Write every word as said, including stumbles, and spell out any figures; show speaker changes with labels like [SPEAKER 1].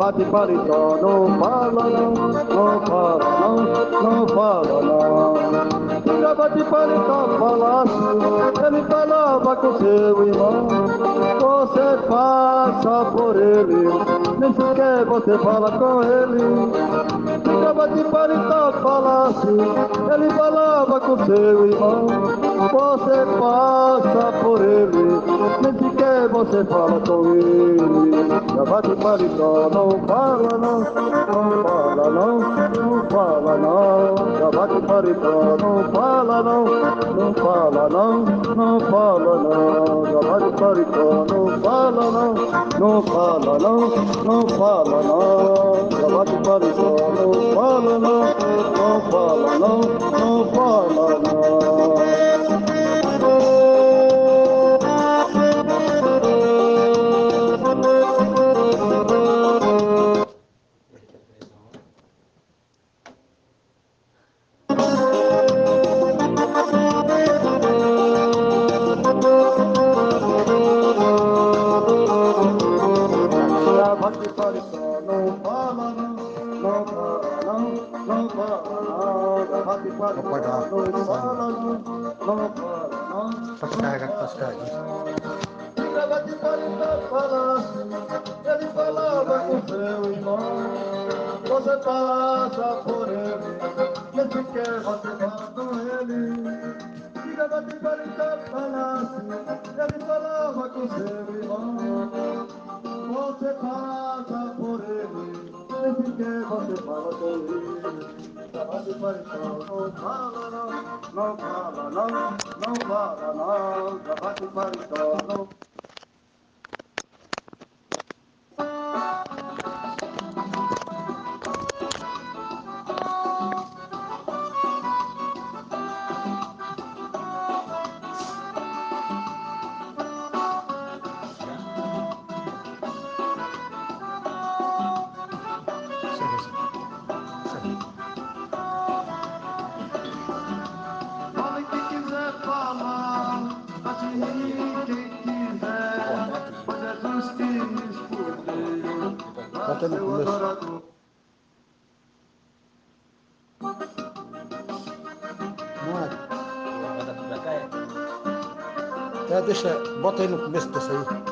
[SPEAKER 1] bate paletó, não fala não, não fala não, não fala não. Se já bate paletó falasse, ele falava com seu irmão. Você passa por ele, nem sequer você fala com ele. Se já bate paletó falasse, ele falava com seu irmão. Você passa por ele, nem sequer você fala com ele. Já bate paletó, não fala não, não fala não, não fala não. Já bate paletó, não fala não, não fala não, não fala não. Já bate paletó, não fala não, não fala não, não fala não. Já bate paletó, não fala não, não fala não, não fala não.
[SPEAKER 2] Pode carregar, pode carregar.
[SPEAKER 1] Ele falava com seu irmão. Você passa por ele, nem sequer você fala com ele. Diga bate para o falasse, ele falava com seu irmão. Você passa por ele, nem sequer você fala com ele. Bate para o não fala não, não fala não, não fala não. Bate para o não. Fale quem quiser falar, atire quem quiser, pois Jesus que escolheu para seu adorador.
[SPEAKER 2] Não é? É, deixa, bota aí no começo dessa aí.